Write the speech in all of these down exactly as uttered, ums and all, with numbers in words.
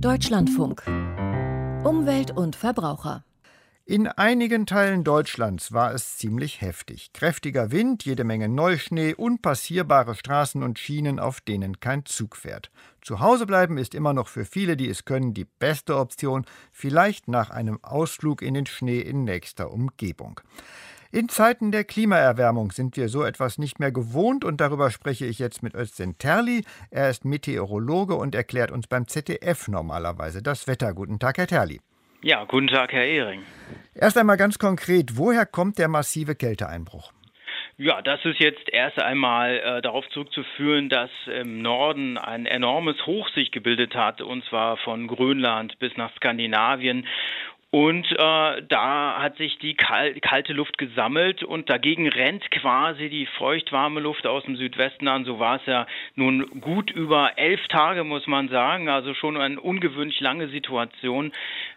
Deutschlandfunk. Umwelt und Verbraucher. In einigen Teilen Deutschlands war es ziemlich heftig. Kräftiger Wind, jede Menge Neuschnee, unpassierbare Straßen und Schienen, auf denen kein Zug fährt. Zu Hause bleiben ist immer noch für viele, die es können, die beste Option, vielleicht nach einem Ausflug in den Schnee in nächster Umgebung. In Zeiten der Klimaerwärmung sind wir so etwas nicht mehr gewohnt und darüber spreche ich jetzt mit Özden Terli. Er ist Meteorologe und erklärt uns beim Z D F normalerweise das Wetter. Guten Tag, Herr Terli. Ja, guten Tag, Herr Ehring. Erst einmal ganz konkret, woher kommt der massive Kälteeinbruch? Ja, das ist jetzt erst einmal äh, darauf zurückzuführen, dass im Norden ein enormes Hoch sich gebildet hat, und zwar von Grönland bis nach Skandinavien. Und äh, da hat sich die kal- kalte Luft gesammelt und dagegen rennt quasi die feuchtwarme Luft aus dem Südwesten an. So war es ja nun gut über elf Tage, muss man sagen. Also schon eine ungewöhnlich lange Situation.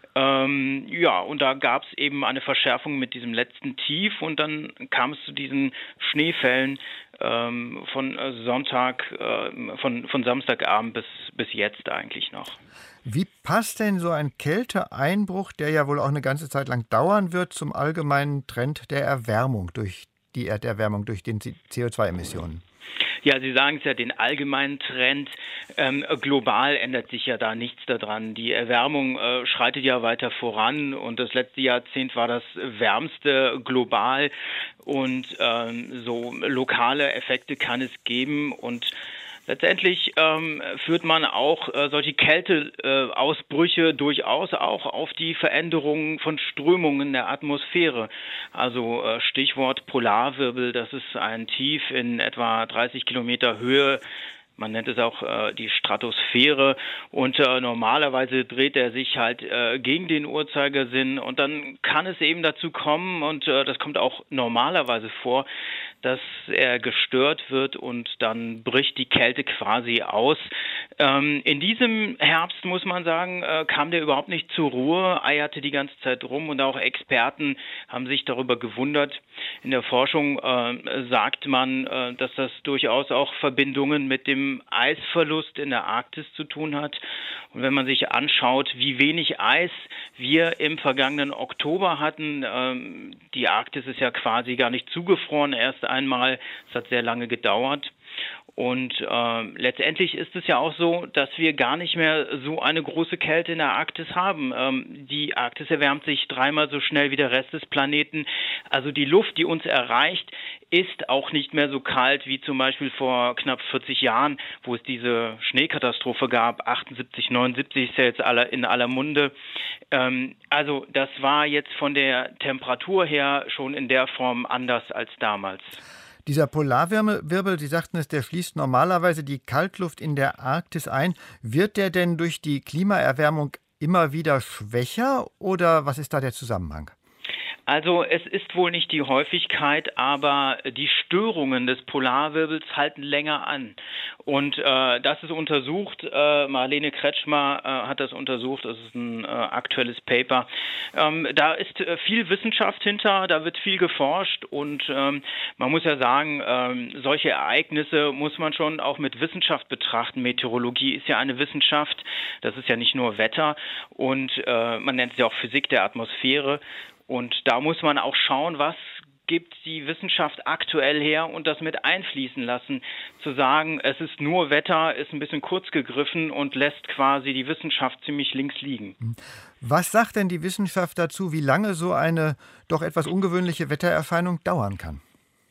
Ähm, ja, und da gab es eben eine Verschärfung mit diesem letzten Tief und dann kam es zu diesen Schneefällen ähm, von Sonntag, äh, von, von Samstagabend bis, bis jetzt eigentlich noch. Wie passt denn so ein Kälteeinbruch, der ja wohl auch eine ganze Zeit lang dauern wird, zum allgemeinen Trend der Erwärmung durch die Erderwärmung durch die C O zwei Emissionen? Ja, Sie sagen es ja, den allgemeinen Trend. Ähm, global ändert sich ja da nichts daran. Die Erwärmung äh, schreitet ja weiter voran und das letzte Jahrzehnt war das wärmste global und ähm, so lokale Effekte kann es geben und letztendlich ähm, führt man auch äh, solche Kälteausbrüche äh, durchaus auch auf die Veränderungen von Strömungen der Atmosphäre. Also äh, Stichwort Polarwirbel, das ist ein Tief in etwa dreißig Kilometer Höhe. Man nennt es auch äh, die Stratosphäre und äh, normalerweise dreht er sich halt äh, gegen den Uhrzeigersinn und dann kann es eben dazu kommen und äh, das kommt auch normalerweise vor, dass er gestört wird und dann bricht die Kälte quasi aus. Ähm, in diesem Herbst, muss man sagen, äh, kam der überhaupt nicht zur Ruhe, eierte die ganze Zeit rum und auch Experten haben sich darüber gewundert. In der Forschung äh, sagt man, äh, dass das durchaus auch Verbindungen mit dem Eisverlust in der Arktis zu tun hat. Und wenn man sich anschaut, wie wenig Eis wir im vergangenen Oktober hatten, ähm, die Arktis ist ja quasi gar nicht zugefroren, erst einmal, es hat sehr lange gedauert. Und äh, letztendlich ist es ja auch so, dass wir gar nicht mehr so eine große Kälte in der Arktis haben. Ähm, die Arktis erwärmt sich dreimal so schnell wie der Rest des Planeten. Also die Luft, die uns erreicht, ist auch nicht mehr so kalt wie zum Beispiel vor knapp vierzig Jahren, wo es diese Schneekatastrophe gab. achtundsiebzig, neunundsiebzig ist ja jetzt aller, in aller Munde. Ähm, also das war jetzt von der Temperatur her schon in der Form anders als damals. Dieser Polarwirbel, Sie sagten es, der schließt normalerweise die Kaltluft in der Arktis ein. Wird der denn durch die Klimaerwärmung immer wieder schwächer oder was ist da der Zusammenhang? Also es ist wohl nicht die Häufigkeit, aber die Störungen des Polarwirbels halten länger an. Und äh, das ist untersucht, äh, Marlene Kretschmer äh, hat das untersucht, das ist ein äh, aktuelles Paper. Ähm, da ist äh, viel Wissenschaft hinter, da wird viel geforscht und ähm, man muss ja sagen, ähm, solche Ereignisse muss man schon auch mit Wissenschaft betrachten. Meteorologie ist ja eine Wissenschaft, das ist ja nicht nur Wetter und äh, man nennt es ja auch Physik der Atmosphäre. Und da muss man auch schauen, was gibt die Wissenschaft aktuell her und das mit einfließen lassen. Zu sagen, es ist nur Wetter, ist ein bisschen kurz gegriffen und lässt quasi die Wissenschaft ziemlich links liegen. Was sagt denn die Wissenschaft dazu, wie lange so eine doch etwas ungewöhnliche Wettererscheinung dauern kann?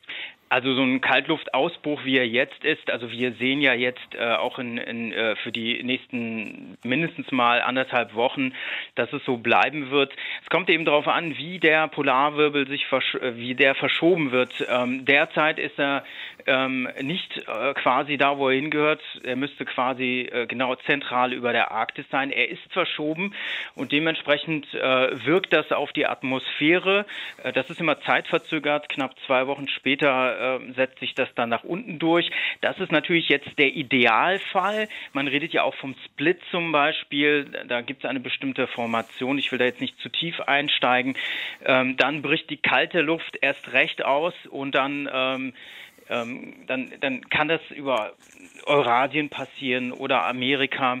Also so ein Kaltluftausbruch, wie er jetzt ist, also wir sehen ja jetzt äh, auch in, in, äh, für die nächsten mindestens mal anderthalb Wochen, dass es so bleiben wird. Es kommt eben darauf an, wie der Polarwirbel sich versch- wie der verschoben wird. Ähm, derzeit ist er ähm, nicht äh, quasi da, wo er hingehört. Er müsste quasi äh, genau zentral über der Arktis sein. Er ist verschoben und dementsprechend äh, wirkt das auf die Atmosphäre. Äh, das ist immer zeitverzögert. Knapp zwei Wochen später setzt sich das dann nach unten durch. Das ist natürlich jetzt der Idealfall. Man redet ja auch vom Split zum Beispiel. Da gibt es eine bestimmte Formation. Ich will da jetzt nicht zu tief einsteigen. Ähm, dann bricht die kalte Luft erst recht aus und dann, ähm, ähm, dann, dann kann das über Eurasien passieren oder Amerika.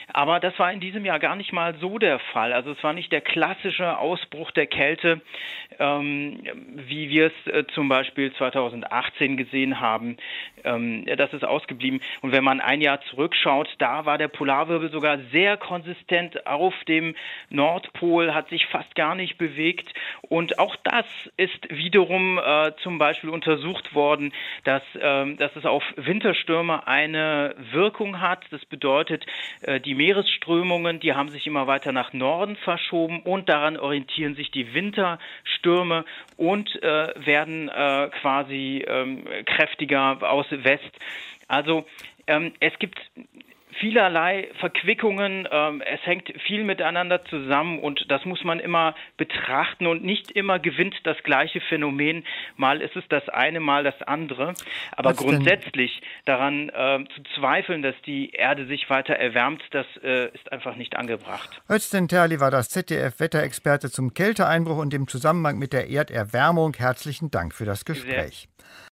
Aber das war in diesem Jahr gar nicht mal so der Fall. Also es war nicht der klassische Ausbruch der Kälte, ähm, wie wir es äh, zum Beispiel zweitausendachtzehn gesehen haben. Ähm, das ist ausgeblieben. Und wenn man ein Jahr zurückschaut, da war der Polarwirbel sogar sehr konsistent auf dem Nordpol, hat sich fast gar nicht bewegt. Und auch das ist wiederum äh, zum Beispiel untersucht worden, dass, äh, dass es auf Winterstürme eine Wirkung hat. Das bedeutet, äh, die Meeresströmungen, die haben sich immer weiter nach Norden verschoben und daran orientieren sich die Winterstürme und äh, werden äh, quasi ähm, kräftiger aus West. Also ähm, es gibt vielerlei Verquickungen, ähm, es hängt viel miteinander zusammen und das muss man immer betrachten und nicht immer gewinnt das gleiche Phänomen. Mal ist es das eine, mal das andere. Aber Was grundsätzlich denn? daran äh, zu zweifeln, dass die Erde sich weiter erwärmt, das äh, ist einfach nicht angebracht. Özden Terli war das Z D F-Wetterexperte zum Kälteeinbruch und dem Zusammenhang mit der Erderwärmung. Herzlichen Dank für das Gespräch. Sehr